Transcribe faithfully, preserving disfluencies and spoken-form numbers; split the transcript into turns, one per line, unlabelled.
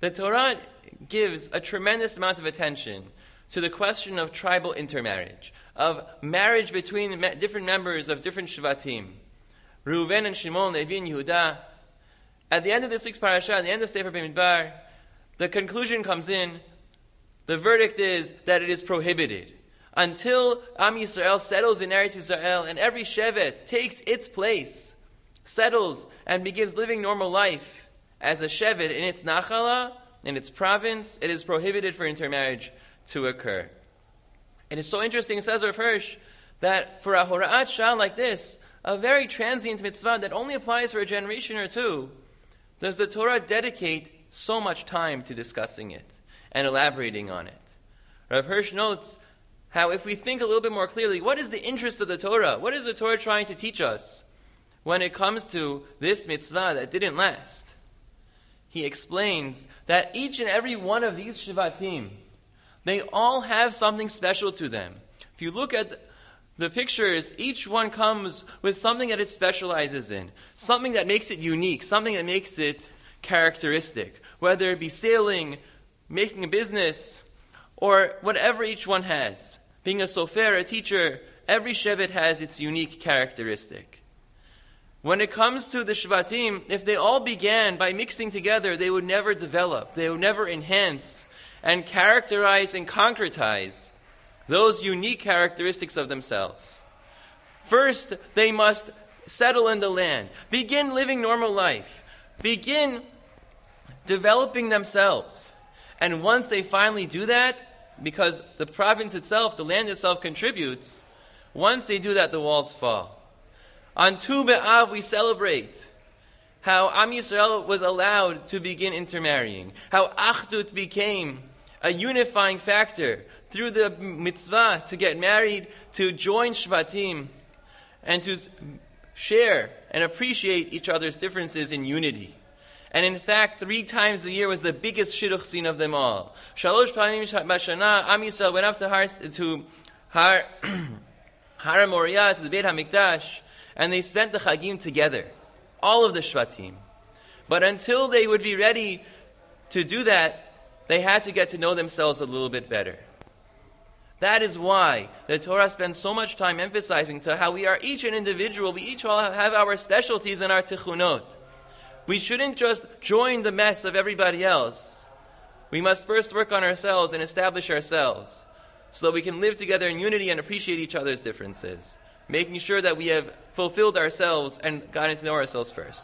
the Torah gives a tremendous amount of attention to the question of tribal intermarriage, of marriage between me- different members of different Shvatim, Reuven and Shimon, Levi and Yehuda. At the end of this week's parasha, at the end of Sefer Bamidbar, the conclusion comes in. The verdict is that it is prohibited. Until Am Yisrael settles in Eretz Yisrael and every Shevet takes its place, settles and begins living normal life as a Shevet in its Nachala, in its province, it is prohibited for intermarriage to occur. It is so interesting, says Rav Hirsch, that for a Hora'at Shah like this, a very transient mitzvah that only applies for a generation or two, does the Torah dedicate so much time to discussing it and elaborating on it. Rav Hirsch notes how if we think a little bit more clearly, what is the interest of the Torah? What is the Torah trying to teach us when it comes to this mitzvah that didn't last? He explains that each and every one of these Shvatim, they all have something special to them. If you look at the pictures, each one comes with something that it specializes in, something that makes it unique, something that makes it characteristic, whether it be sailing, making a business, or whatever each one has. Being a sofer, a teacher, every shevet has its unique characteristic. When it comes to the Shvatim, if they all began by mixing together, they would never develop, they would never enhance and characterize and concretize those unique characteristics of themselves. First, they must settle in the land, begin living normal life, begin developing themselves. And once they finally do that, because the province itself, the land itself contributes, once they do that, the walls fall. On Tu B'Av, we celebrate how Am Yisrael was allowed to begin intermarrying, how Achdut became a unifying factor through the mitzvah to get married, to join Shvatim, and to share and appreciate each other's differences in unity. And in fact, three times a year was the biggest shidduch scene of them all. Shalosh Pamim Bashana, Am Yisrael went up to Har, to Har, Har Moriah, to the Beit HaMikdash, and they spent the Chagim together, all of the Shvatim. But until they would be ready to do that, they had to get to know themselves a little bit better. That is why the Torah spends so much time emphasizing to how we are each an individual, we each all have our specialties and our tichunot. We shouldn't just join the mess of everybody else. We must first work on ourselves and establish ourselves so that we can live together in unity and appreciate each other's differences, making sure that we have fulfilled ourselves and gotten to know ourselves first.